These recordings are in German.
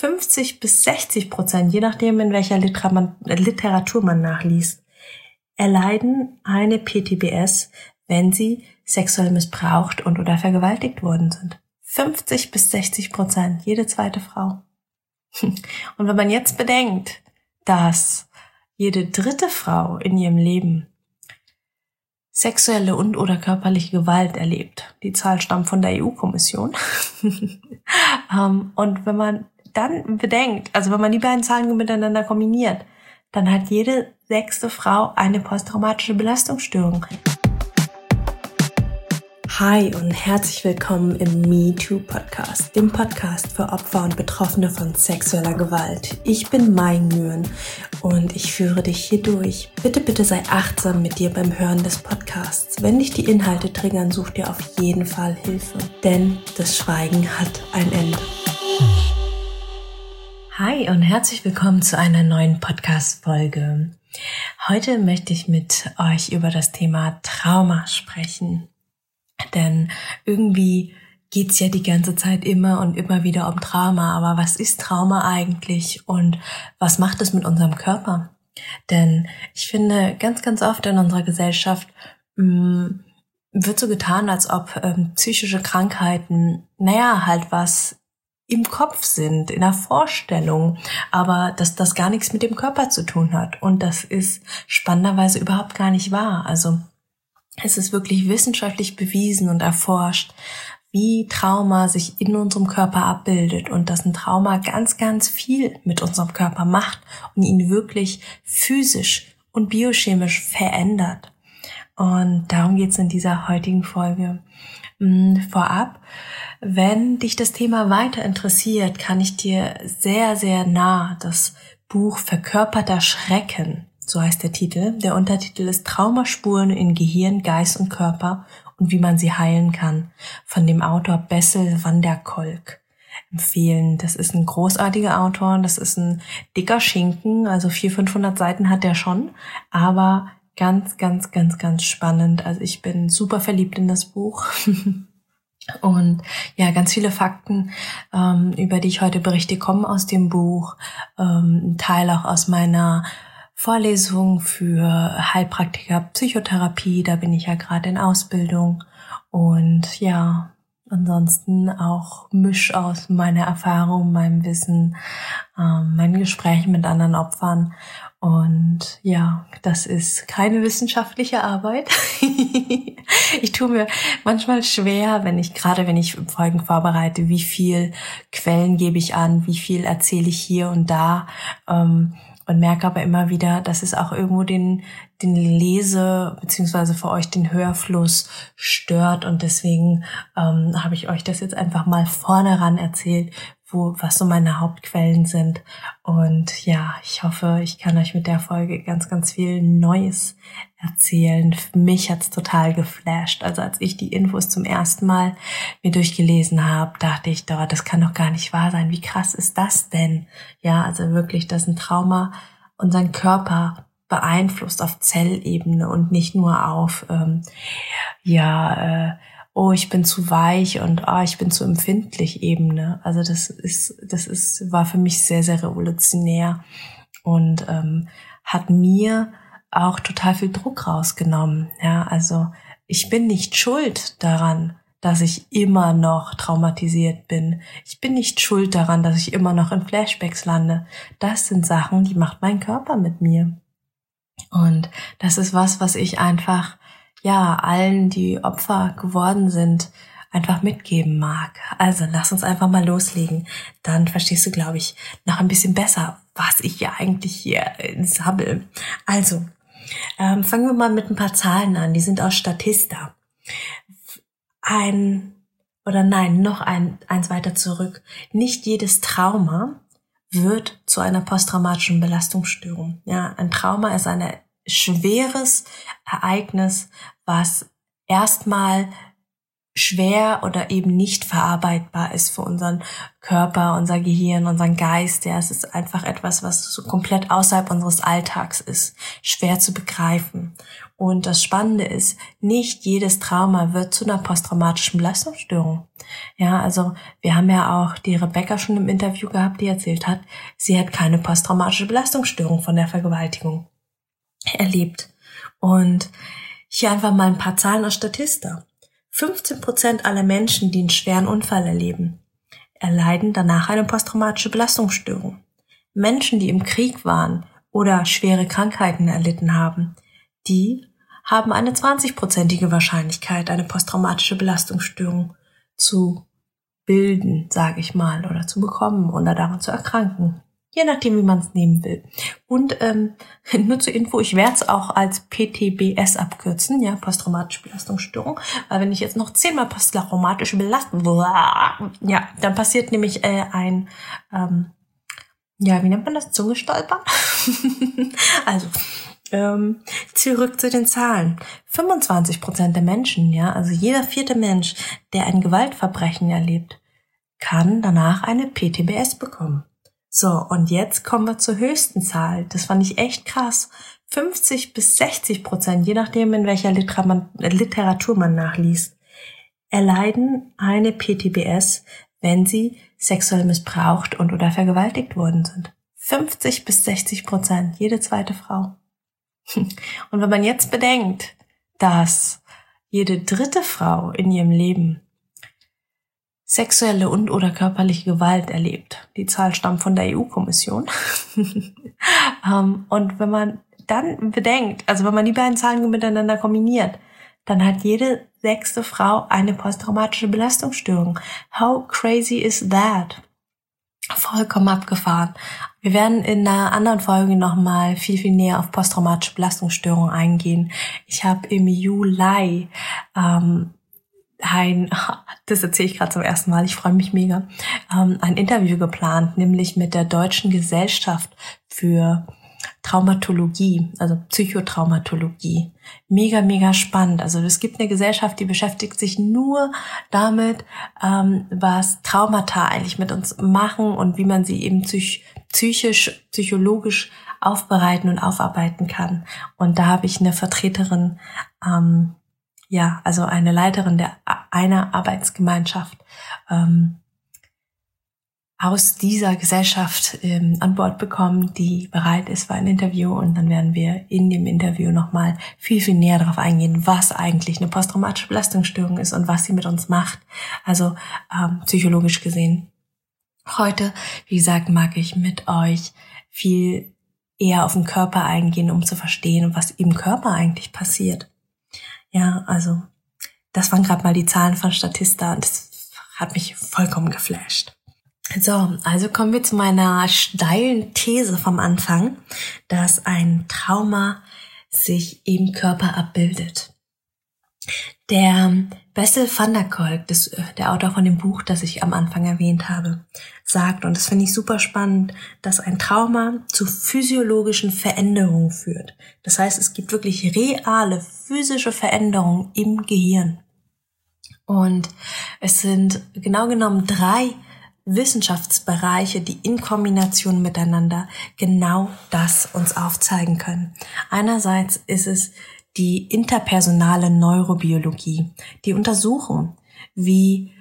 50-60%, je nachdem, in welcher Literatur man nachliest, erleiden eine PTBS, wenn sie sexuell missbraucht und oder vergewaltigt worden sind. 50-60%, jede zweite Frau. Und wenn man jetzt bedenkt, dass jede dritte Frau in ihrem Leben sexuelle und oder körperliche Gewalt erlebt, die Zahl stammt von der EU-Kommission, und wenn man dann bedenkt, also wenn man die beiden Zahlen miteinander kombiniert, dann hat jede 6. Frau eine posttraumatische Belastungsstörung. Hi und herzlich willkommen im MeToo-Podcast, dem Podcast für Opfer und Betroffene von sexueller Gewalt. Ich bin Mai Nguyen und ich führe dich hier durch. Bitte sei achtsam mit dir beim Hören des Podcasts. Wenn dich die Inhalte triggern, such dir auf jeden Fall Hilfe, denn das Schweigen hat ein Ende. Hi und herzlich willkommen zu einer neuen Podcast-Folge. Heute möchte ich mit euch über das Thema Trauma sprechen. Denn irgendwie geht's ja die ganze Zeit immer und immer wieder um Trauma. Aber was ist Trauma eigentlich und was macht es mit unserem Körper? Denn ich finde, ganz oft in unserer Gesellschaft wird so getan, als ob psychische Krankheiten, halt was im Kopf sind, in der Vorstellung, aber dass das gar nichts mit dem Körper zu tun hat. Und das ist spannenderweise überhaupt gar nicht wahr. Also es ist wirklich wissenschaftlich bewiesen und erforscht, wie Trauma sich in unserem Körper abbildet und dass ein Trauma ganz viel mit unserem Körper macht und ihn wirklich physisch und biochemisch verändert. Und darum geht es in dieser heutigen Folge. Vorab, wenn dich das Thema weiter interessiert, kann ich dir sehr nah das Buch Verkörperter Schrecken, so heißt der Titel. Der Untertitel ist Traumaspuren in Gehirn, Geist und Körper und wie man sie heilen kann, von dem Autor Bessel van der Kolk empfehlen. Das ist ein großartiger Autor, das ist ein dicker Schinken, also 400-500 Seiten hat der schon, aber ganz spannend. Also ich bin super verliebt in das Buch. Und ja, ganz viele Fakten, über die ich heute berichte, kommen aus dem Buch, ein Teil auch aus meiner Vorlesung für Heilpraktiker Psychotherapie, da bin ich ja gerade in Ausbildung und ja, ansonsten auch Misch aus meiner Erfahrung, meinem Wissen, meinen Gesprächen mit anderen Opfern und ja, das ist keine wissenschaftliche Arbeit. Ich tue mir manchmal schwer, wenn ich Folgen vorbereite, wie viel Quellen gebe ich an, wie viel erzähle ich hier und da, und merke aber immer wieder, dass es auch irgendwo den Lese- beziehungsweise für euch den Hörfluss stört und deswegen habe ich euch das jetzt einfach mal vorne ran erzählt, was so meine Hauptquellen sind und ja, ich hoffe, ich kann euch mit der Folge ganz viel Neues erzählen. Mich hat's total geflasht, also als ich die Infos zum ersten Mal mir durchgelesen habe, dachte ich, das kann doch gar nicht wahr sein, wie krass ist das denn? Ja, also wirklich, dass ein Trauma unseren Körper beeinflusst auf Zellebene und nicht nur auf ich bin zu weich und ich bin zu empfindlich Ebene. Also war für mich sehr revolutionär und hat mir auch total viel Druck rausgenommen. Ja, also ich bin nicht schuld daran, dass ich immer noch traumatisiert bin. Ich bin nicht schuld daran, dass ich immer noch in Flashbacks lande. Das sind Sachen, die macht mein Körper mit mir. Und das ist was ich einfach allen, die Opfer geworden sind, einfach mitgeben mag. Also lass uns einfach mal loslegen. Dann verstehst du, glaube ich, noch ein bisschen besser, was ich ja eigentlich hier sabbel. Also, fangen wir mal mit ein paar Zahlen an. Die sind aus Statista. Eins weiter zurück. Nicht jedes Trauma wird zu einer posttraumatischen Belastungsstörung. Ja, ein Trauma ist ein schweres Ereignis, was erstmal schwer oder eben nicht verarbeitbar ist für unseren Körper, unser Gehirn, unseren Geist. Ja, es ist einfach etwas, was so komplett außerhalb unseres Alltags ist, schwer zu begreifen. Und das Spannende ist, nicht jedes Trauma wird zu einer posttraumatischen Belastungsstörung. Ja, also wir haben ja auch die Rebecca schon im Interview gehabt, die erzählt hat, sie hat keine posttraumatische Belastungsstörung von der Vergewaltigung erlebt. Und hier einfach mal ein paar Zahlen aus Statista. 15% aller Menschen, die einen schweren Unfall erleben, erleiden danach eine posttraumatische Belastungsstörung. Menschen, die im Krieg waren oder schwere Krankheiten erlitten haben, die haben eine 20%ige Wahrscheinlichkeit, eine posttraumatische Belastungsstörung zu bilden, sage ich mal, oder zu bekommen oder daran zu erkranken. Je nachdem, wie man es nehmen will. Und nur zur Info, ich werde es auch als PTBS abkürzen, ja, posttraumatische Belastungsstörung. Weil wenn ich jetzt noch 10-mal posttraumatische Belastung, ja, dann passiert nämlich wie nennt man das? Zungestolpern? Also, zurück zu den Zahlen. 25% der Menschen, ja, also jeder 4. Mensch, der ein Gewaltverbrechen erlebt, kann danach eine PTBS bekommen. So, und jetzt kommen wir zur höchsten Zahl. Das fand ich echt krass. 50-60%, je nachdem, in welcher Literatur man nachliest, erleiden eine PTBS, wenn sie sexuell missbraucht und oder vergewaltigt worden sind. 50-60%, jede zweite Frau. Und wenn man jetzt bedenkt, dass jede 3. Frau in ihrem Leben sexuelle und oder körperliche Gewalt erlebt. Die Zahl stammt von der EU-Kommission. Und wenn man dann bedenkt, also wenn man die beiden Zahlen miteinander kombiniert, dann hat jede 6. Frau eine posttraumatische Belastungsstörung. How crazy is that? Vollkommen abgefahren. Wir werden in einer anderen Folge nochmal viel, viel näher auf posttraumatische Belastungsstörungen eingehen. Ich habe im Juli das erzähle ich gerade zum ersten Mal, ich freue mich mega, ein Interview geplant, nämlich mit der Deutschen Gesellschaft für Traumatologie, also Psychotraumatologie. Mega, mega spannend. Also es gibt eine Gesellschaft, die beschäftigt sich nur damit, was Traumata eigentlich mit uns machen und wie man sie eben psychologisch aufbereiten und aufarbeiten kann. Und da habe ich eine Vertreterin, also eine Leiterin einer Arbeitsgemeinschaft aus dieser Gesellschaft an Bord bekommen, die bereit ist für ein Interview. Und dann werden wir in dem Interview nochmal viel, viel näher darauf eingehen, was eigentlich eine posttraumatische Belastungsstörung ist und was sie mit uns macht. Also psychologisch gesehen. Heute, wie gesagt, mag ich mit euch viel eher auf den Körper eingehen, um zu verstehen, was im Körper eigentlich passiert. Ja, also das waren gerade mal die Zahlen von Statista und das hat mich vollkommen geflasht. So, also kommen wir zu meiner steilen These vom Anfang, dass ein Trauma sich im Körper abbildet. Der Bessel van der Kolk, der Autor von dem Buch, das ich am Anfang erwähnt habe, sagt, und das finde ich super spannend, dass ein Trauma zu physiologischen Veränderungen führt. Das heißt, es gibt wirklich reale physische Veränderungen im Gehirn. Und es sind genau genommen 3 Wissenschaftsbereiche, die in Kombination miteinander genau das uns aufzeigen können. Einerseits ist es die interpersonale Neurobiologie, die untersuchen, wie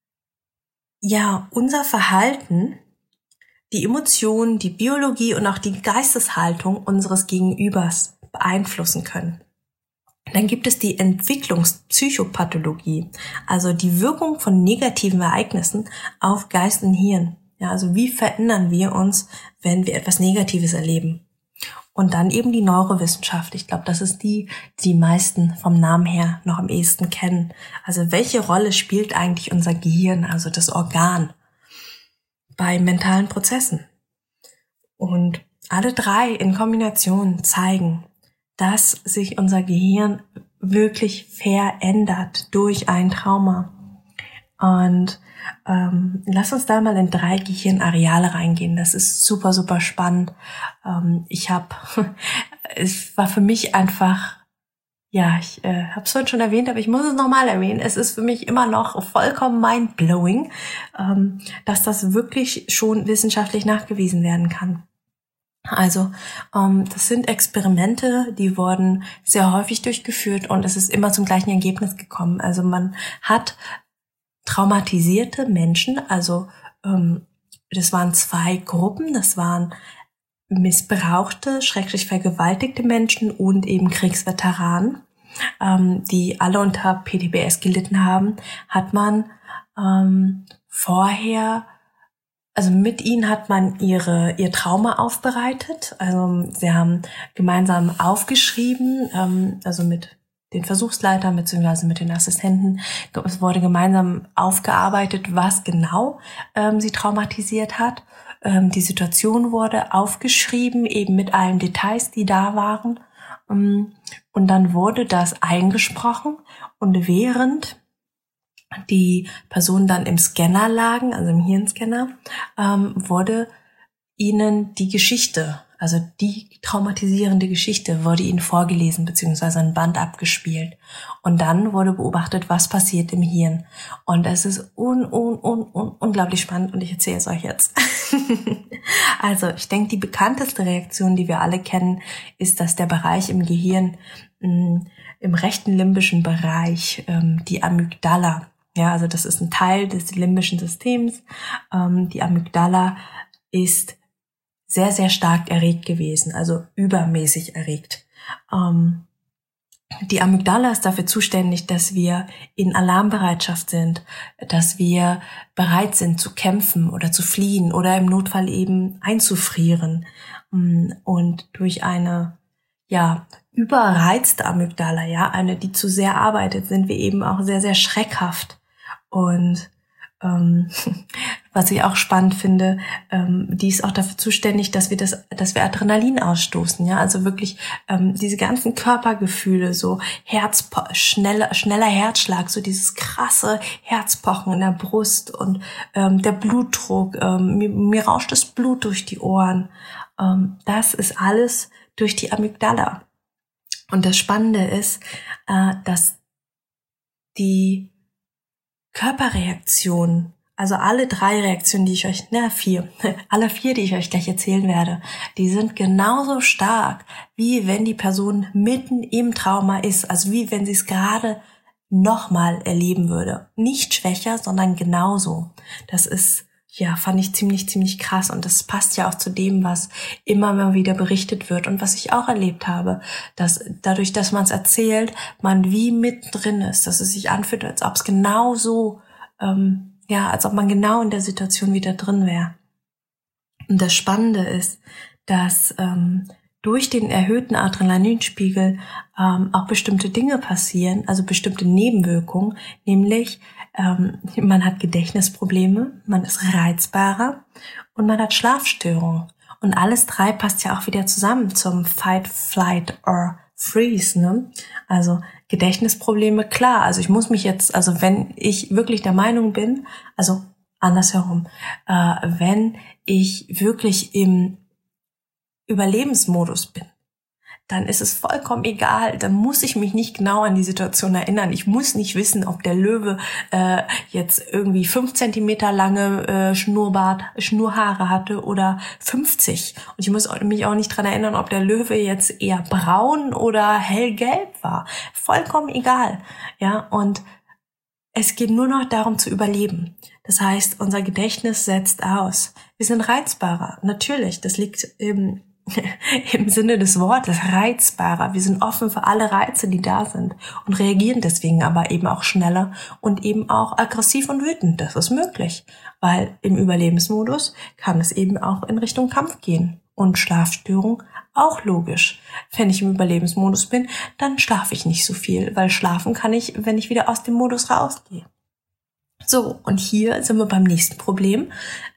unser Verhalten, die Emotionen, die Biologie und auch die Geisteshaltung unseres Gegenübers beeinflussen können. Dann gibt es die Entwicklungspsychopathologie, also die Wirkung von negativen Ereignissen auf Geist und Hirn. Ja, also wie verändern wir uns, wenn wir etwas Negatives erleben? Und dann eben die Neurowissenschaft. Ich glaube, das ist die meisten vom Namen her noch am ehesten kennen. Also welche Rolle spielt eigentlich unser Gehirn, also das Organ, bei mentalen Prozessen? Und alle 3 in Kombination zeigen, dass sich unser Gehirn wirklich verändert durch ein Trauma. Und lass uns da mal in 3 Gehirnareale reingehen. Das ist super, super spannend. Es war für mich einfach ja, ich habe es vorhin schon erwähnt, aber ich muss es nochmal erwähnen. Es ist für mich immer noch vollkommen mindblowing, dass das wirklich schon wissenschaftlich nachgewiesen werden kann. Also das sind Experimente, die wurden sehr häufig durchgeführt und es ist immer zum gleichen Ergebnis gekommen. Also man hat traumatisierte Menschen, also das waren 2 Gruppen, das waren missbrauchte, schrecklich vergewaltigte Menschen und eben Kriegsveteranen, die alle unter PTBS gelitten haben, hat man vorher, also mit ihnen hat man ihr Trauma aufbereitet. Also sie haben gemeinsam aufgeschrieben, also mit den Versuchsleitern bzw. mit den Assistenten. Es wurde gemeinsam aufgearbeitet, was genau sie traumatisiert hat. Die Situation wurde aufgeschrieben, eben mit allen Details, die da waren. Und dann wurde das eingesprochen. Und während die Personen dann im Scanner lagen, also im Hirnscanner, wurde ihnen die Geschichte, also die traumatisierende Geschichte, wurde ihnen vorgelesen bzw. ein Band abgespielt. Und dann wurde beobachtet, was passiert im Hirn. Und es ist unglaublich spannend und ich erzähle es euch jetzt. Also ich denke, die bekannteste Reaktion, die wir alle kennen, ist, dass der Bereich im Gehirn, im rechten limbischen Bereich, die Amygdala, ja, also das ist ein Teil des limbischen Systems, die Amygdala ist sehr, sehr stark erregt gewesen, also übermäßig erregt. Die Amygdala ist dafür zuständig, dass wir in Alarmbereitschaft sind, dass wir bereit sind zu kämpfen oder zu fliehen oder im Notfall eben einzufrieren. Und durch eine, überreizte Amygdala, eine, die zu sehr arbeitet, sind wir eben auch sehr, sehr schreckhaft. Und was ich auch spannend finde, die ist auch dafür zuständig, dass wir Adrenalin ausstoßen, ja, also wirklich diese ganzen Körpergefühle, so schneller Herzschlag, so dieses krasse Herzpochen in der Brust und der Blutdruck, mir rauscht das Blut durch die Ohren, das ist alles durch die Amygdala. Und das Spannende ist, dass die Körperreaktionen, also alle 3 Reaktionen, die ich euch gleich erzählen werde, die sind genauso stark, wie wenn die Person mitten im Trauma ist, also wie wenn sie es gerade nochmal erleben würde. Nicht schwächer, sondern genauso. Das ist, fand ich ziemlich krass und das passt ja auch zu dem, was immer mal wieder berichtet wird und was ich auch erlebt habe, dass dadurch, dass man es erzählt, man wie mittendrin ist, dass es sich anfühlt, als ob es genau so, als ob man genau in der Situation wieder drin wäre. Und das Spannende ist, dass durch den erhöhten Adrenalinspiegel auch bestimmte Dinge passieren, also bestimmte Nebenwirkungen, nämlich man hat Gedächtnisprobleme, man ist reizbarer und man hat Schlafstörungen. Und alles 3 passt ja auch wieder zusammen zum Fight, Flight or Freeze, ne? Also Gedächtnisprobleme, klar, also ich muss mich jetzt, also wenn ich wirklich der Meinung bin, also andersherum, wenn ich wirklich im Überlebensmodus bin, dann ist es vollkommen egal, dann muss ich mich nicht genau an die Situation erinnern. Ich muss nicht wissen, ob der Löwe jetzt irgendwie 5 Zentimeter lange Schnurrhaare hatte oder 50. Und ich muss mich auch nicht dran erinnern, ob der Löwe jetzt eher braun oder hellgelb war. Vollkommen egal. Ja, und es geht nur noch darum zu überleben. Das heißt, unser Gedächtnis setzt aus. Wir sind reizbarer. Natürlich, das liegt im Sinne des Wortes reizbarer. Wir sind offen für alle Reize, die da sind und reagieren deswegen aber eben auch schneller und eben auch aggressiv und wütend. Das ist möglich, weil im Überlebensmodus kann es eben auch in Richtung Kampf gehen. Und Schlafstörung auch logisch. Wenn ich im Überlebensmodus bin, dann schlafe ich nicht so viel, weil schlafen kann ich, wenn ich wieder aus dem Modus rausgehe. So, und hier sind wir beim nächsten Problem.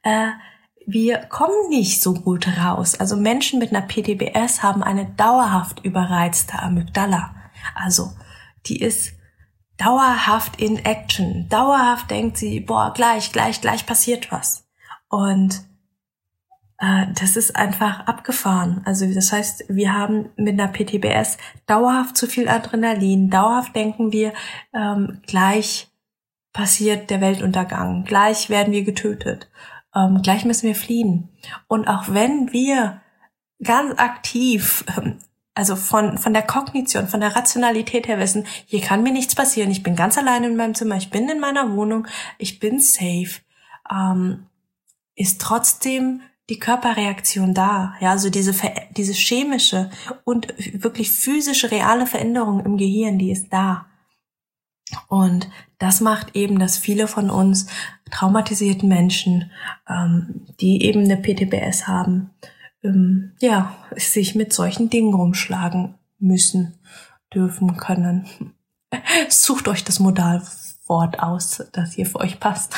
Wir kommen nicht so gut raus. Also Menschen mit einer PTBS haben eine dauerhaft überreizte Amygdala. Also die ist dauerhaft in Action. Dauerhaft denkt sie, gleich passiert was. Und das ist einfach abgefahren. Also das heißt, wir haben mit einer PTBS dauerhaft zu viel Adrenalin, dauerhaft denken wir, gleich passiert der Weltuntergang, gleich werden wir getötet, gleich müssen wir fliehen. Und auch wenn wir ganz aktiv, also von der Kognition, von der Rationalität her wissen, hier kann mir nichts passieren, ich bin ganz alleine in meinem Zimmer, ich bin in meiner Wohnung, ich bin safe, ist trotzdem die Körperreaktion da, ja, also diese chemische und wirklich physische, reale Veränderung im Gehirn, die ist da. Und das macht eben, dass viele von uns traumatisierten Menschen, die eben eine PTBS haben, sich mit solchen Dingen rumschlagen müssen, dürfen, können. Sucht euch das Modalwort aus, das hier für euch passt.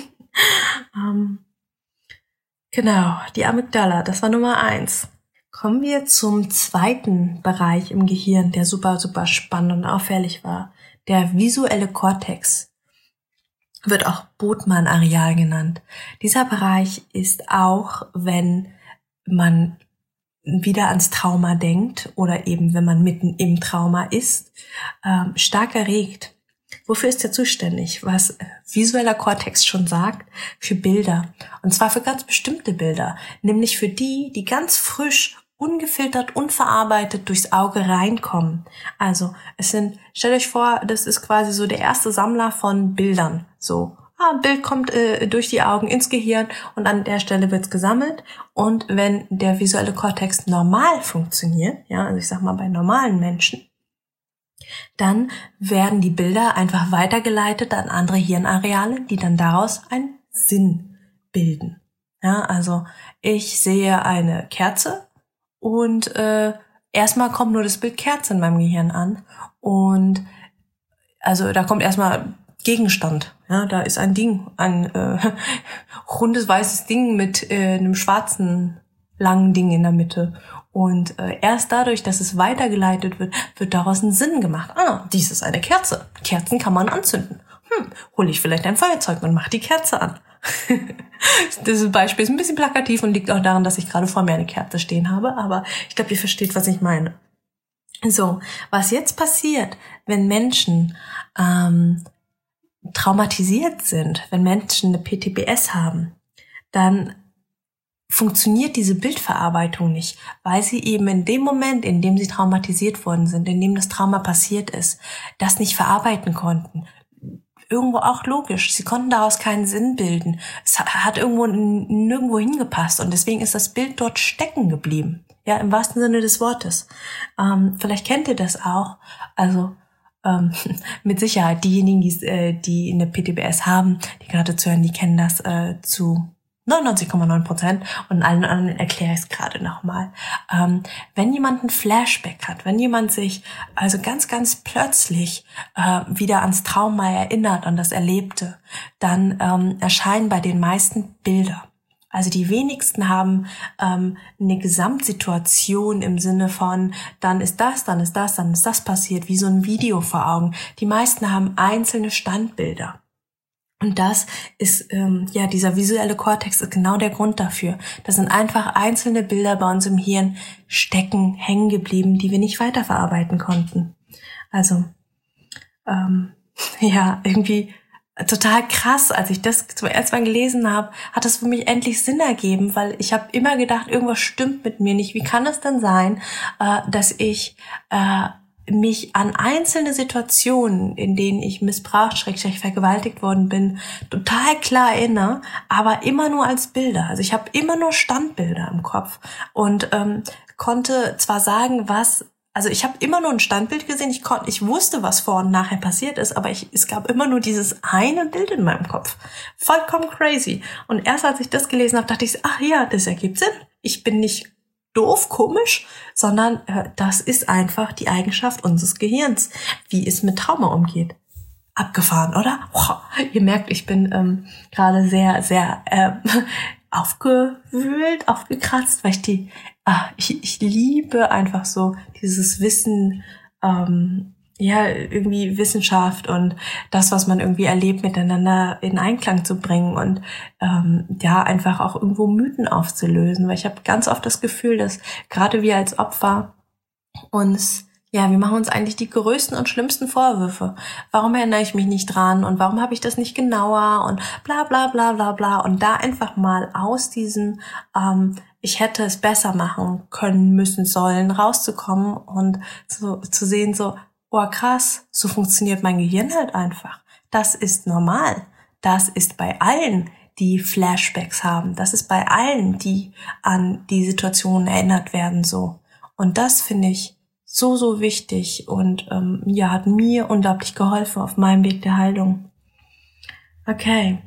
Genau, die Amygdala, das war Nummer 1. Kommen wir zum zweiten Bereich im Gehirn, der super, super spannend und auffällig war. Der visuelle Kortex wird auch Botman-Areal genannt. Dieser Bereich ist auch, wenn man wieder ans Trauma denkt oder eben wenn man mitten im Trauma ist, stark erregt. Wofür ist er zuständig? Was visueller Kortex schon sagt, für Bilder. Und zwar für ganz bestimmte Bilder, nämlich für die, die ganz frisch, ungefiltert, unverarbeitet durchs Auge reinkommen. Also stellt euch vor, das ist quasi so der erste Sammler von Bildern. So, ein Bild kommt durch die Augen ins Gehirn und an der Stelle wird's gesammelt. Und wenn der visuelle Kortex normal funktioniert, ja, also ich sag mal bei normalen Menschen, dann werden die Bilder einfach weitergeleitet an andere Hirnareale, die dann daraus einen Sinn bilden. Ja, also ich sehe eine Kerze und erstmal kommt nur das Bild Kerze in meinem Gehirn an und also da kommt erstmal Gegenstand. Ja, da ist ein Ding, ein rundes weißes Ding mit einem schwarzen langen Ding in der Mitte. Und erst dadurch, dass es weitergeleitet wird, wird daraus ein Sinn gemacht. Dies ist eine Kerze. Kerzen kann man anzünden. Hole ich vielleicht ein Feuerzeug und mache die Kerze an. Das Beispiel ist ein bisschen plakativ und liegt auch daran, dass ich gerade vor mir eine Kerze stehen habe. Aber ich glaube, ihr versteht, was ich meine. So, was jetzt passiert, wenn Menschen traumatisiert sind, wenn Menschen eine PTBS haben, dann funktioniert diese Bildverarbeitung nicht, weil sie eben in dem Moment, in dem sie traumatisiert worden sind, in dem das Trauma passiert ist, das nicht verarbeiten konnten. Irgendwo auch logisch. Sie konnten daraus keinen Sinn bilden. Es hat nirgendwo hingepasst und deswegen ist das Bild dort stecken geblieben. Ja, im wahrsten Sinne des Wortes. Vielleicht kennt ihr das auch. Also mit Sicherheit diejenigen, die eine PTBS haben, die gerade zuhören, die kennen das zu 99,9% und allen anderen erkläre ich es gerade nochmal. Wenn jemand ein Flashback hat, wenn jemand sich also ganz, ganz plötzlich wieder ans Trauma erinnert, an das Erlebte, dann erscheinen bei den meisten Bilder. Also die wenigsten haben eine Gesamtsituation im Sinne von, dann ist das passiert, wie so ein Video vor Augen. Die meisten haben einzelne Standbilder. Und das ist, dieser visuelle Kortex ist genau der Grund dafür. Das sind einfach einzelne Bilder bei uns im Hirn stecken, hängen geblieben, die wir nicht weiterverarbeiten konnten. Also, irgendwie total krass. Als ich das zum ersten Mal gelesen habe, hat das für mich endlich Sinn ergeben, weil ich habe immer gedacht, irgendwas stimmt mit mir nicht. Wie kann es denn sein, dass ich mich an einzelne Situationen, in denen ich missbraucht, vergewaltigt worden bin, total klar erinnere, aber immer nur als Bilder. Also ich habe immer nur Standbilder im Kopf und konnte zwar sagen, also ich habe immer nur ein Standbild gesehen, ich wusste, was vor und nachher passiert ist, aber es gab immer nur dieses eine Bild in meinem Kopf. Vollkommen crazy. Und erst als ich das gelesen habe, dachte ich, ach ja, das ergibt Sinn. Ich bin nicht doof, komisch, sondern das ist einfach die Eigenschaft unseres Gehirns, wie es mit Trauma umgeht. Abgefahren, oder? Wow. Ihr merkt, ich bin gerade sehr, sehr aufgewühlt, aufgekratzt, weil ich liebe einfach so dieses Wissen irgendwie Wissenschaft und das, was man irgendwie erlebt, miteinander in Einklang zu bringen und einfach auch irgendwo Mythen aufzulösen. Weil ich habe ganz oft das Gefühl, dass gerade wir als Opfer wir machen uns eigentlich die größten und schlimmsten Vorwürfe. Warum erinnere ich mich nicht dran und warum habe ich das nicht genauer und bla bla bla bla bla. Und da einfach mal aus diesem ich hätte es besser machen können, müssen, sollen, rauszukommen und so zu sehen, so, oh krass, so funktioniert mein Gehirn halt einfach. Das ist normal. Das ist bei allen, die Flashbacks haben. Das ist bei allen, die an die Situation erinnert werden, so. Und das finde ich so, so wichtig und hat mir unglaublich geholfen auf meinem Weg der Heilung. Okay.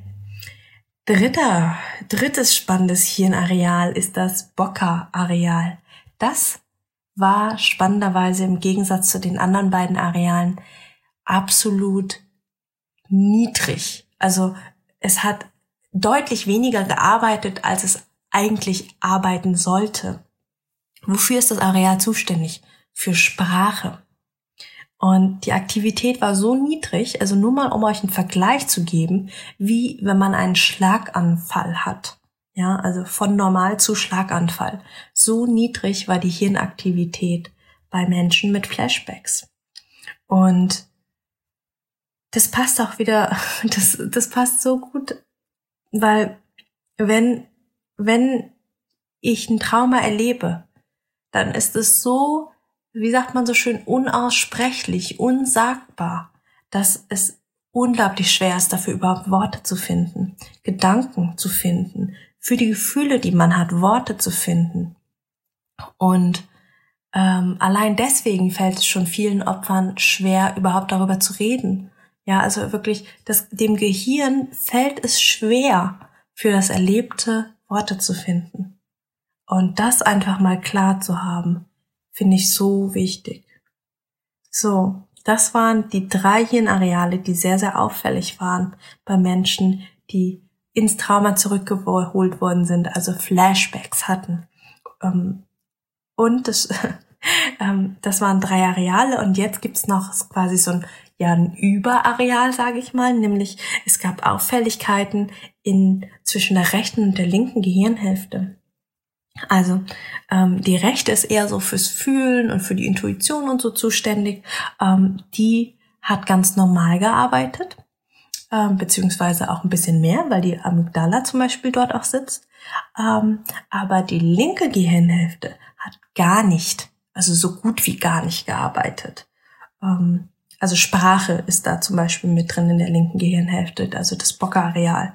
Drittes spannendes Hirnareal ist das Broca-Areal. Das war spannenderweise im Gegensatz zu den anderen beiden Arealen absolut niedrig. Also es hat deutlich weniger gearbeitet, als es eigentlich arbeiten sollte. Wofür ist das Areal zuständig? Für Sprache. Und die Aktivität war so niedrig, also nur mal um euch einen Vergleich zu geben, wie wenn man einen Schlaganfall hat. Ja, also von normal zu Schlaganfall. So niedrig war die Hirnaktivität bei Menschen mit Flashbacks. Und das passt auch wieder, das passt so gut, weil wenn ich ein Trauma erlebe, dann ist es so, wie sagt man so schön, unaussprechlich, unsagbar, dass es unglaublich schwer ist, dafür überhaupt Worte zu finden, Gedanken zu finden, für die Gefühle, die man hat, Worte zu finden. Und allein deswegen fällt es schon vielen Opfern schwer, überhaupt darüber zu reden. Ja, also wirklich, dem Gehirn fällt es schwer, für das Erlebte Worte zu finden. Und das einfach mal klar zu haben, finde ich so wichtig. So, das waren die 3 Hirnareale, die sehr, sehr auffällig waren bei Menschen, die ins Trauma zurückgeholt worden sind, also Flashbacks hatten. Und das waren 3 Areale und jetzt gibt's noch quasi so ein Überareal, sage ich mal, nämlich es gab Auffälligkeiten zwischen der rechten und der linken Gehirnhälfte. Also die rechte ist eher so fürs Fühlen und für die Intuition und so zuständig. Die hat ganz normal gearbeitet, beziehungsweise auch ein bisschen mehr, weil die Amygdala zum Beispiel dort auch sitzt. Aber die linke Gehirnhälfte hat gar nicht, also so gut wie gar nicht gearbeitet. Also Sprache ist da zum Beispiel mit drin in der linken Gehirnhälfte, also das Broca-Areal.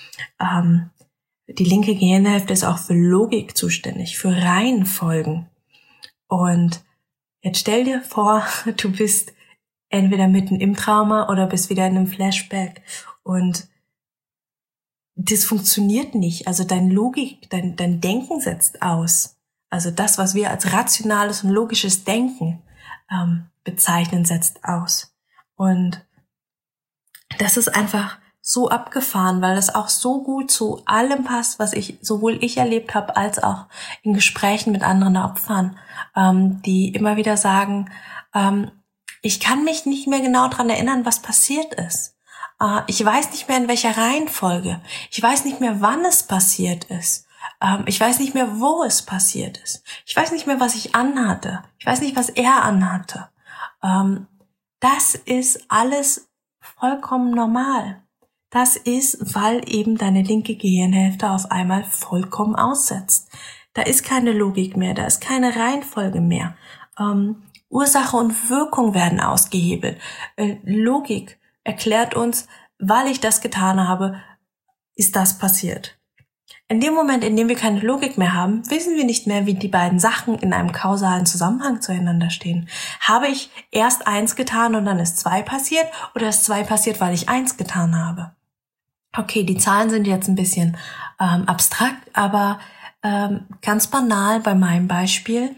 Die linke Gehirnhälfte ist auch für Logik zuständig, für Reihenfolgen. Und jetzt stell dir vor, du bist entweder mitten im Trauma oder bist wieder in einem Flashback. Und das funktioniert nicht. Also dein Denken setzt aus. Also das, was wir als rationales und logisches Denken bezeichnen, setzt aus. Und das ist einfach so abgefahren, weil das auch so gut zu allem passt, was sowohl ich erlebt habe, als auch in Gesprächen mit anderen Opfern, die immer wieder sagen, ich kann mich nicht mehr genau dran erinnern, was passiert ist. Ich weiß nicht mehr, in welcher Reihenfolge. Ich weiß nicht mehr, wann es passiert ist. Ich weiß nicht mehr, wo es passiert ist. Ich weiß nicht mehr, was ich anhatte. Ich weiß nicht, was er anhatte. Das ist alles vollkommen normal. Das ist, weil eben deine linke Gehirnhälfte auf einmal vollkommen aussetzt. Da ist keine Logik mehr, da ist keine Reihenfolge mehr. Ursache und Wirkung werden ausgehebelt. Logik erklärt uns, weil ich das getan habe, ist das passiert. In dem Moment, in dem wir keine Logik mehr haben, wissen wir nicht mehr, wie die beiden Sachen in einem kausalen Zusammenhang zueinander stehen. Habe ich erst 1 getan und dann ist 2 passiert oder ist 2 passiert, weil ich 1 getan habe? Okay, die Zahlen sind jetzt ein bisschen abstrakt, aber ganz banal bei meinem Beispiel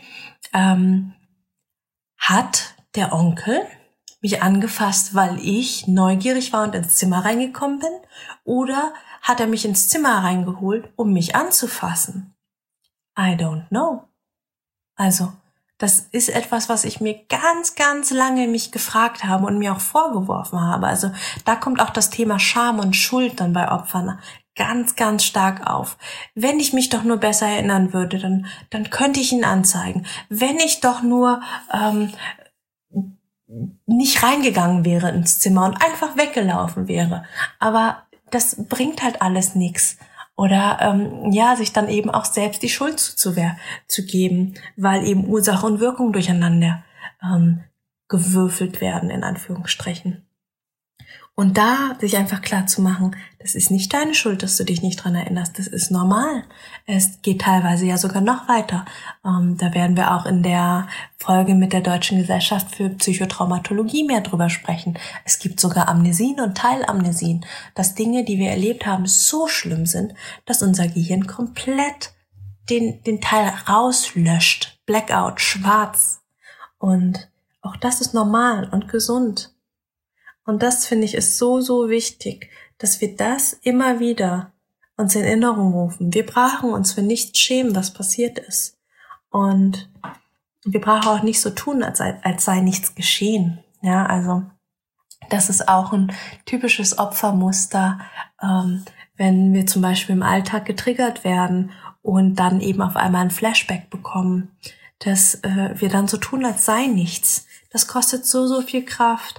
hat der Onkel mich angefasst, weil ich neugierig war und ins Zimmer reingekommen bin, oder hat er mich ins Zimmer reingeholt, um mich anzufassen? I don't know. Also, Das ist etwas, was ich mir ganz, ganz lange mich gefragt habe und mir auch vorgeworfen habe. Also da kommt auch das Thema Scham und Schuld dann bei Opfern ganz, ganz stark auf. Wenn ich mich doch nur besser erinnern würde, dann könnte ich ihn anzeigen. Wenn ich doch nur nicht reingegangen wäre ins Zimmer und einfach weggelaufen wäre. Aber das bringt halt alles nichts. Oder sich dann eben auch selbst die Schuld zu geben, weil eben Ursache und Wirkung durcheinander gewürfelt werden, in Anführungsstrichen. Und da sich einfach klar zu machen, das ist nicht deine Schuld, dass du dich nicht dran erinnerst, das ist normal. Es geht teilweise ja sogar noch weiter. Da werden wir auch in der Folge mit der Deutschen Gesellschaft für Psychotraumatologie mehr drüber sprechen. Es gibt sogar Amnesien und Teilamnesien, dass Dinge, die wir erlebt haben, so schlimm sind, dass unser Gehirn komplett den Teil rauslöscht. Blackout, schwarz. Und auch das ist normal und gesund. Und das, finde ich, ist so, so wichtig, dass wir das immer wieder uns in Erinnerung rufen. Wir brauchen uns für nichts schämen, was passiert ist. Und wir brauchen auch nicht so tun, als sei nichts geschehen. Ja, also das ist auch ein typisches Opfermuster, wenn wir zum Beispiel im Alltag getriggert werden und dann eben auf einmal ein Flashback bekommen, dass wir dann so tun, als sei nichts. Das kostet so, so viel Kraft.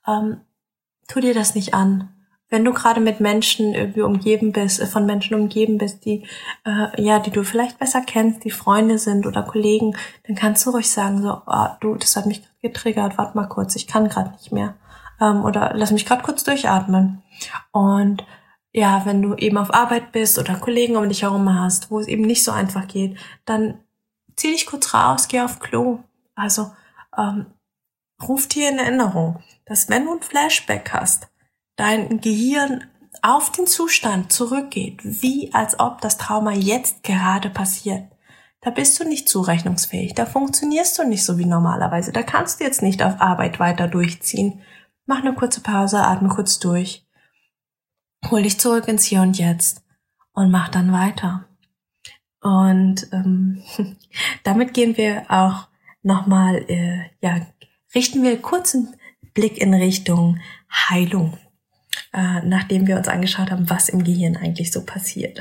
Tu dir das nicht an. Wenn du gerade mit Menschen irgendwie von Menschen umgeben bist, die du vielleicht besser kennst, die Freunde sind oder Kollegen, dann kannst du ruhig sagen, so, du, das hat mich getriggert, warte mal kurz, ich kann gerade nicht mehr. Oder lass mich gerade kurz durchatmen. Und ja, wenn du eben auf Arbeit bist oder Kollegen um dich herum hast, wo es eben nicht so einfach geht, dann zieh dich kurz raus, geh auf Klo. Also ruf dir in Erinnerung, dass wenn du ein Flashback hast, dein Gehirn auf den Zustand zurückgeht, wie als ob das Trauma jetzt gerade passiert. Da bist du nicht zurechnungsfähig, da funktionierst du nicht so wie normalerweise, da kannst du jetzt nicht auf Arbeit weiter durchziehen. Mach eine kurze Pause, atme kurz durch, hol dich zurück ins Hier und Jetzt und mach dann weiter. Und damit gehen wir auch nochmal, richten wir kurz einen Blick in Richtung Heilung, nachdem wir uns angeschaut haben, was im Gehirn eigentlich so passiert.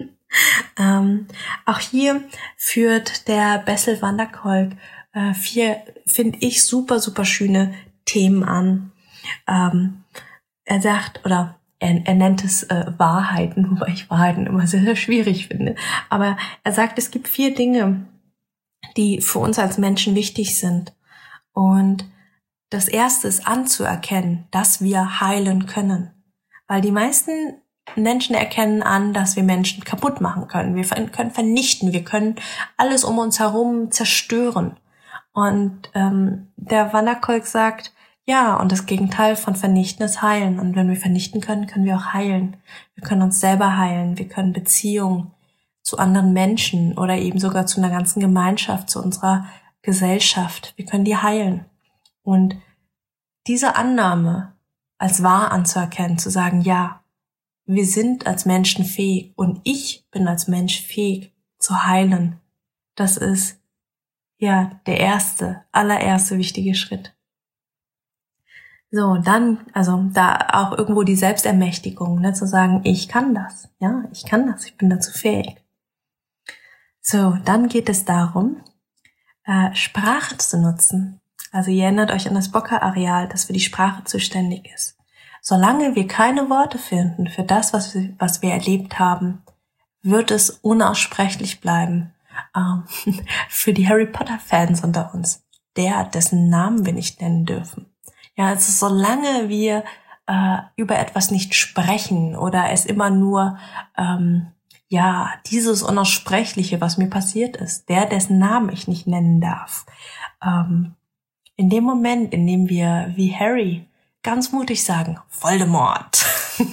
Auch hier führt der Bessel van der Kolk 4, finde ich, super, super schöne Themen an. Er sagt, oder er nennt es Wahrheiten, wobei ich Wahrheiten immer sehr, sehr schwierig finde. Aber er sagt, es gibt 4 Dinge, die für uns als Menschen wichtig sind. Und das erste ist anzuerkennen, dass wir heilen können. Weil die meisten Menschen erkennen an, dass wir Menschen kaputt machen können. Wir können vernichten, wir können alles um uns herum zerstören. Und der Van der Kolk sagt, ja, und das Gegenteil von vernichten ist heilen. Und wenn wir vernichten können, können wir auch heilen. Wir können uns selber heilen, wir können Beziehungen zu anderen Menschen oder eben sogar zu einer ganzen Gemeinschaft, zu unserer Gesellschaft. Wir können die heilen. Und diese Annahme als wahr anzuerkennen, zu sagen, ja, wir sind als Menschen fähig und ich bin als Mensch fähig zu heilen, das ist ja der allererste wichtige Schritt. So, dann, also da auch irgendwo die Selbstermächtigung, ne, zu sagen, ich kann das, ja, ich kann das, ich bin dazu fähig. So, dann geht es darum, Sprache zu nutzen. Also ihr erinnert euch an das Broca-Areal, das für die Sprache zuständig ist. Solange wir keine Worte finden für das, was wir erlebt haben, wird es unaussprechlich bleiben. Für die Harry Potter-Fans unter uns, dessen Namen wir nicht nennen dürfen. Ja, also solange wir über etwas nicht sprechen oder es immer nur dieses Unaussprechliche, was mir passiert ist, dessen Namen ich nicht nennen darf. In dem Moment, in dem wir wie Harry ganz mutig sagen, Voldemort.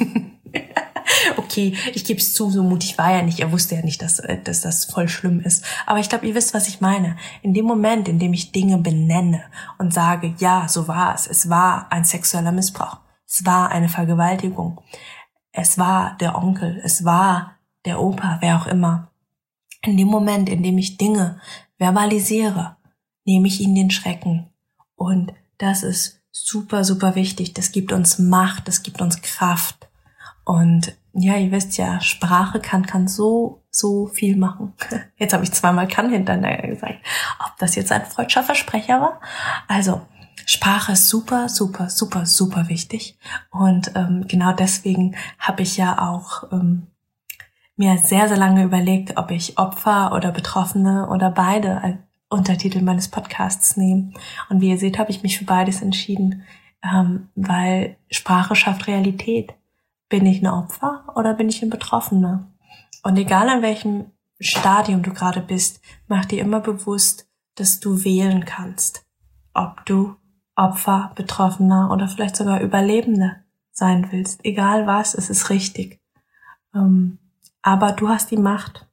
Okay, ich gebe es zu, so mutig war er nicht. Er wusste ja nicht, dass das voll schlimm ist. Aber ich glaube, ihr wisst, was ich meine. In dem Moment, in dem ich Dinge benenne und sage, ja, so war es. Es war ein sexueller Missbrauch. Es war eine Vergewaltigung. Es war der Onkel. Es war der Opa, wer auch immer. In dem Moment, in dem ich Dinge verbalisiere, nehme ich ihnen den Schrecken. Und das ist super, super wichtig. Das gibt uns Macht, das gibt uns Kraft. Und ja, ihr wisst ja, Sprache kann so viel machen. Jetzt habe ich zweimal kann hintereinander gesagt. Ob das jetzt ein freudscher Versprecher war? Also, Sprache ist super, super, super, super wichtig. Und genau deswegen habe ich ja auch mir sehr, sehr lange überlegt, ob ich Opfer oder Betroffene oder beide als Untertitel meines Podcasts nehme. Und wie ihr seht, habe ich mich für beides entschieden, weil Sprache schafft Realität. Bin ich eine Opfer oder bin ich eine Betroffene? Und egal an welchem Stadium du gerade bist, mach dir immer bewusst, dass du wählen kannst, ob du Opfer, Betroffener oder vielleicht sogar Überlebende sein willst. Egal was, es ist richtig. Aber du hast die Macht.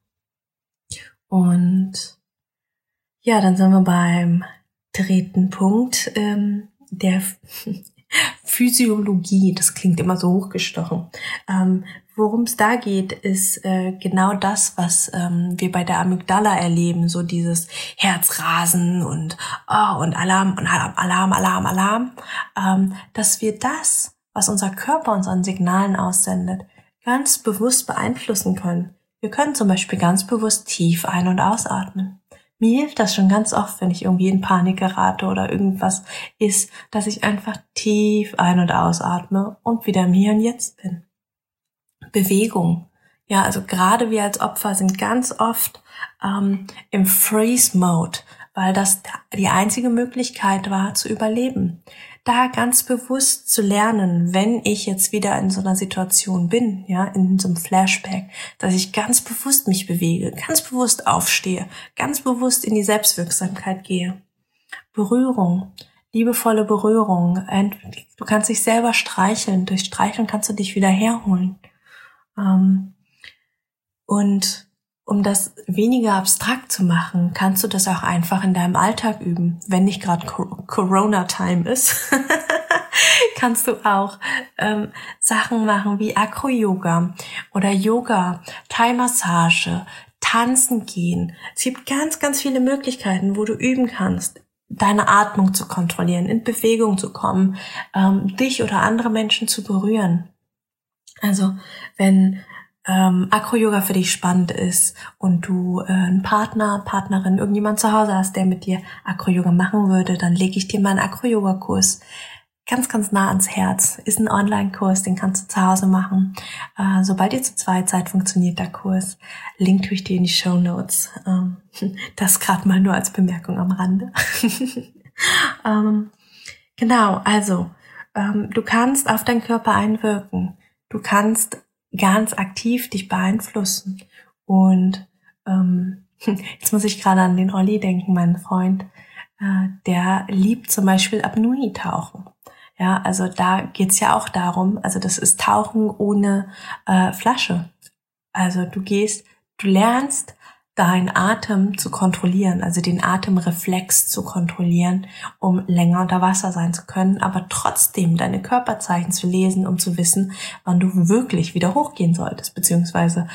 Und ja, dann sind wir beim dritten Punkt, der Physiologie. Das klingt immer so hochgestochen. Worum es da geht, ist genau das, was wir bei der Amygdala erleben, so dieses Herzrasen und Alarm und Alarm, dass wir das, was unser Körper uns an Signalen aussendet, ganz bewusst beeinflussen können. Wir können zum Beispiel ganz bewusst tief ein- und ausatmen. Mir hilft das schon ganz oft, wenn ich irgendwie in Panik gerate oder irgendwas ist, dass ich einfach tief ein- und ausatme und wieder im Hier und Jetzt bin. Bewegung. Ja, also gerade wir als Opfer sind ganz oft im Freeze-Mode, weil das die einzige Möglichkeit war, zu überleben. Da ganz bewusst zu lernen, wenn ich jetzt wieder in so einer Situation bin, ja, in so einem Flashback, dass ich ganz bewusst mich bewege, ganz bewusst aufstehe, ganz bewusst in die Selbstwirksamkeit gehe. Berührung, liebevolle Berührung. Du kannst dich selber streicheln. Durch Streicheln kannst du dich wieder herholen. Und um das weniger abstrakt zu machen, kannst du das auch einfach in deinem Alltag üben. Wenn nicht gerade Corona-Time ist, kannst du auch Sachen machen wie Acro-Yoga oder Yoga, Thai-Massage, tanzen gehen. Es gibt ganz, ganz viele Möglichkeiten, wo du üben kannst, deine Atmung zu kontrollieren, in Bewegung zu kommen, dich oder andere Menschen zu berühren. Also wenn Acro-Yoga für dich spannend ist und du einen Partner, Partnerin, irgendjemand zu Hause hast, der mit dir Acro-Yoga machen würde, dann lege ich dir mal einen Acro-Yoga-Kurs ganz, ganz nah ans Herz. Ist ein Online-Kurs, den kannst du zu Hause machen. Sobald ihr zu zweit seid, funktioniert der Kurs. Link tue ich dir in die Shownotes. Das gerade mal nur als Bemerkung am Rande. Genau, also du kannst auf deinen Körper einwirken. Du kannst ganz aktiv dich beeinflussen. Und jetzt muss ich gerade an den Olli denken, meinen Freund. Der liebt zum Beispiel Apnoe-Tauchen. Ja, also da geht's ja auch darum, also das ist Tauchen ohne Flasche. Also du lernst deinen Atem zu kontrollieren, also den Atemreflex zu kontrollieren, um länger unter Wasser sein zu können, aber trotzdem deine Körperzeichen zu lesen, um zu wissen, wann du wirklich wieder hochgehen solltest, beziehungsweise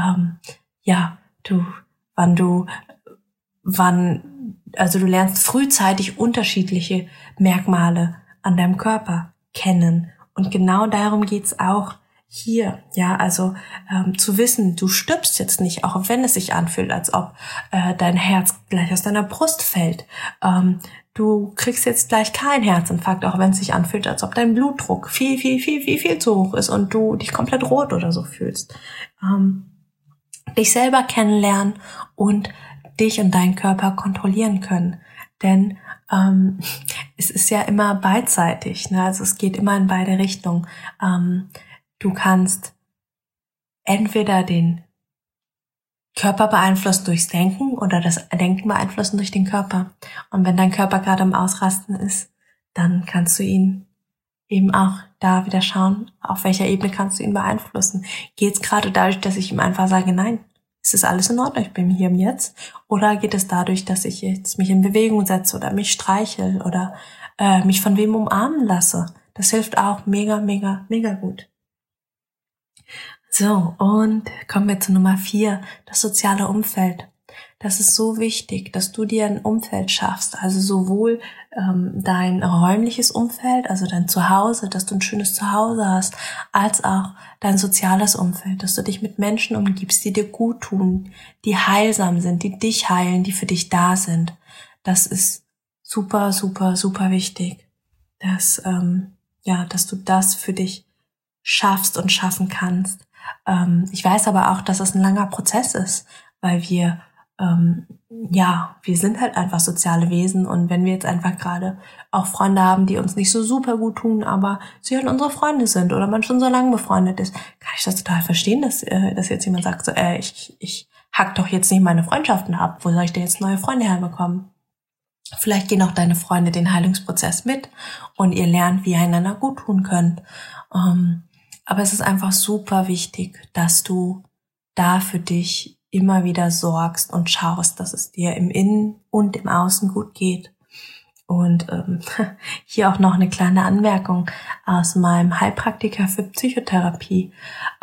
also du lernst frühzeitig unterschiedliche Merkmale an deinem Körper kennen. Und genau darum geht's auch hier, ja, also zu wissen, du stirbst jetzt nicht, auch wenn es sich anfühlt, als ob dein Herz gleich aus deiner Brust fällt. Du kriegst jetzt gleich keinen Herzinfarkt, auch wenn es sich anfühlt, als ob dein Blutdruck viel zu hoch ist und du dich komplett rot oder so fühlst. Dich selber kennenlernen und dich und deinen Körper kontrollieren können. Denn es ist ja immer beidseitig, ne? Also es geht immer in beide Richtungen. Du kannst entweder den Körper beeinflussen durchs Denken oder das Denken beeinflussen durch den Körper. Und wenn dein Körper gerade im Ausrasten ist, dann kannst du ihn eben auch da wieder schauen, auf welcher Ebene kannst du ihn beeinflussen. Geht es gerade dadurch, dass ich ihm einfach sage, nein, es ist alles in Ordnung, ich bin hier im Jetzt? Oder geht es dadurch, dass ich jetzt mich in Bewegung setze oder mich streichel oder mich von wem umarmen lasse? Das hilft auch mega, mega, mega gut. So, und kommen wir zu Nummer 4, das soziale Umfeld. das ist so wichtig, dass du dir ein Umfeld schaffst, also sowohl dein räumliches Umfeld, also dein Zuhause, dass du ein schönes Zuhause hast, als auch dein soziales Umfeld, dass du dich mit Menschen umgibst, die dir gut tun, die heilsam sind, die dich heilen, die für dich da sind. Das ist super, super, super wichtig, dass du das für dich schaffst und schaffen kannst. Ich weiß aber auch, dass es ein langer Prozess ist, weil wir sind halt einfach soziale Wesen, und wenn wir jetzt einfach gerade auch Freunde haben, die uns nicht so super gut tun, aber sie halt unsere Freunde sind oder man schon so lange befreundet ist, kann ich das total verstehen, dass jetzt jemand sagt, so, ich hack doch jetzt nicht meine Freundschaften ab, wo soll ich denn jetzt neue Freunde herbekommen? Vielleicht gehen auch deine Freunde den Heilungsprozess mit und ihr lernt, wie ihr einander gut tun könnt. Aber es ist einfach super wichtig, dass du da für dich immer wieder sorgst und schaust, dass es dir im Innen und im Außen gut geht. Und hier auch noch eine kleine Anmerkung aus meinem Heilpraktiker für Psychotherapie.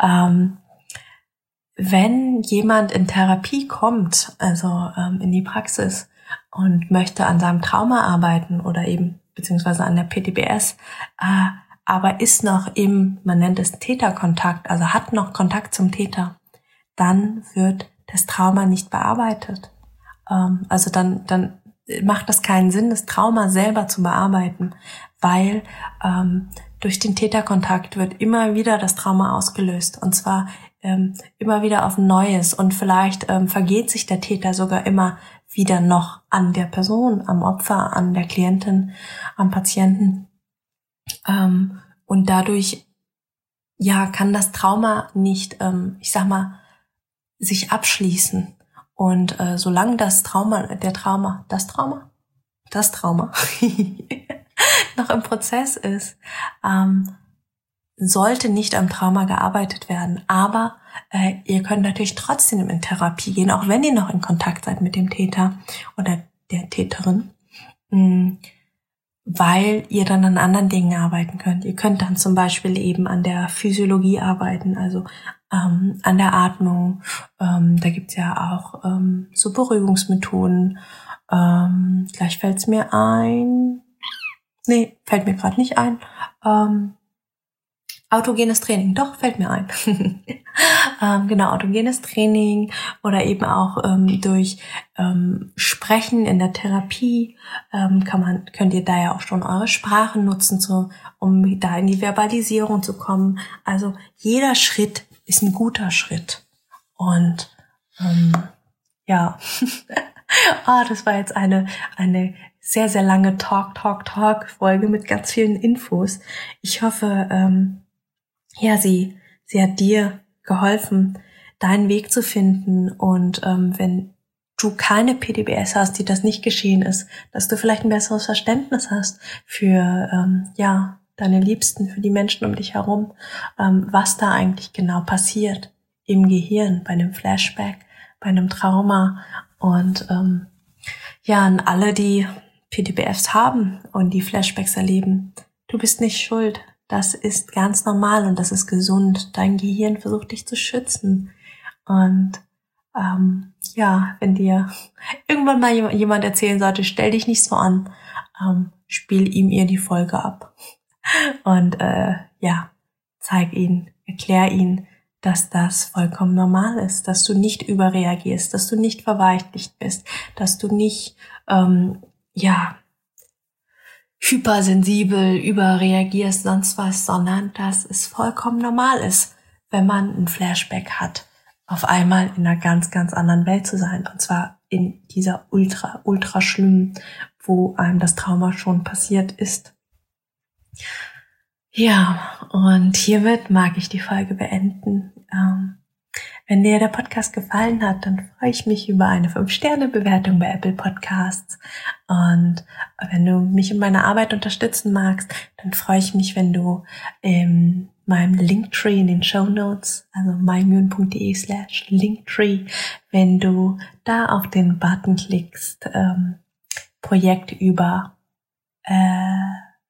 Wenn jemand in Therapie kommt, also in die Praxis, und möchte an seinem Trauma arbeiten oder eben beziehungsweise an der PTBS, aber ist noch man nennt es Täterkontakt, also hat noch Kontakt zum Täter, dann wird das Trauma nicht bearbeitet. Also dann macht das keinen Sinn, das Trauma selber zu bearbeiten, weil durch den Täterkontakt wird immer wieder das Trauma ausgelöst, und zwar immer wieder auf Neues, und vielleicht vergeht sich der Täter sogar immer wieder noch an der Person, am Opfer, an der Klientin, am Patienten. Und dadurch kann das Trauma nicht, sich abschließen. Und solange das Trauma noch im Prozess ist, sollte nicht am Trauma gearbeitet werden. Aber ihr könnt natürlich trotzdem in Therapie gehen, auch wenn ihr noch in Kontakt seid mit dem Täter oder der Täterin, weil ihr dann an anderen Dingen arbeiten könnt. Ihr könnt dann zum Beispiel eben an der Physiologie arbeiten, also an der Atmung. Da gibt's ja auch so Beruhigungsmethoden. Gleich fällt's mir ein. Nee, fällt mir gerade nicht ein. Autogenes Training, doch, fällt mir ein. Genau, autogenes Training oder eben auch durch Sprechen in der Therapie könnt ihr da ja auch schon eure Sprache nutzen, um da in die Verbalisierung zu kommen. Also jeder Schritt ist ein guter Schritt. Und das war jetzt eine sehr, sehr lange Talk-Folge mit ganz vielen Infos. Ich hoffe, sie hat dir geholfen, deinen Weg zu finden, und wenn du keine PTBS hast, die das nicht geschehen ist, dass du vielleicht ein besseres Verständnis hast für deine Liebsten, für die Menschen um dich herum, was da eigentlich genau passiert im Gehirn, bei einem Flashback, bei einem Trauma. Und an alle, die PTBS haben und die Flashbacks erleben, du bist nicht schuld. Das ist ganz normal und das ist gesund. Dein Gehirn versucht dich zu schützen. Und wenn dir irgendwann mal jemand erzählen sollte, stell dich nicht so an, spiel ihm ihr die Folge ab. Und erklär ihn, dass das vollkommen normal ist, dass du nicht überreagierst, dass du nicht verweichlicht bist, dass du nicht hypersensibel überreagierst, sonst was, sondern dass es vollkommen normal ist, wenn man ein Flashback hat, auf einmal in einer ganz, ganz anderen Welt zu sein, und zwar in dieser ultra, ultra schlimmen, wo einem das Trauma schon passiert ist. Ja, und hiermit mag ich die Folge beenden. Wenn dir der Podcast gefallen hat, dann freue ich mich über eine 5-Sterne-Bewertung bei Apple Podcasts. Und wenn du mich in meiner Arbeit unterstützen magst, dann freue ich mich, wenn du in meinem Linktree in den Shownotes, also mymyön.de/Linktree, wenn du da auf den Button klickst, Projekt über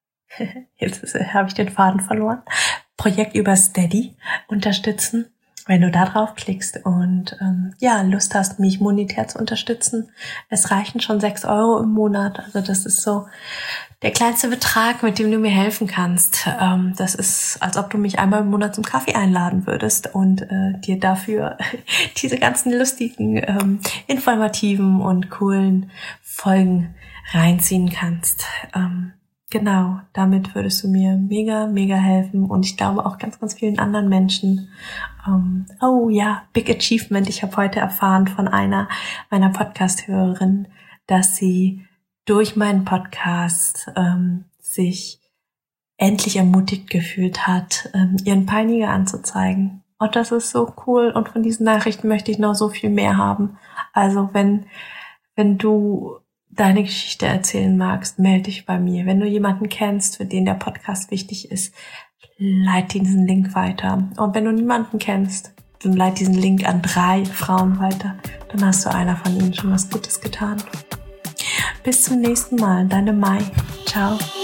jetzt habe ich den Faden verloren. Projekt über Steady unterstützen. wenn du da drauf klickst und Lust hast, mich monetär zu unterstützen. Es reichen schon 6 € im Monat. Also das ist so der kleinste Betrag, mit dem du mir helfen kannst. Das ist, als ob du mich einmal im Monat zum Kaffee einladen würdest und dir dafür diese ganzen lustigen, informativen und coolen Folgen reinziehen kannst. Genau, damit würdest du mir mega, mega helfen und ich glaube auch ganz, ganz vielen anderen Menschen. Big Achievement. Ich habe heute erfahren von einer meiner Podcast-Hörerinnen, dass sie durch meinen Podcast sich endlich ermutigt gefühlt hat, ihren Peiniger anzuzeigen. Und das ist so cool und von diesen Nachrichten möchte ich noch so viel mehr haben. Also wenn du deine Geschichte erzählen magst, melde dich bei mir. Wenn du jemanden kennst, für den der Podcast wichtig ist, leite diesen Link weiter. Und wenn du niemanden kennst, dann leite diesen Link an 3 Frauen weiter. Dann hast du einer von ihnen schon was Gutes getan. Bis zum nächsten Mal. Deine Mai. Ciao.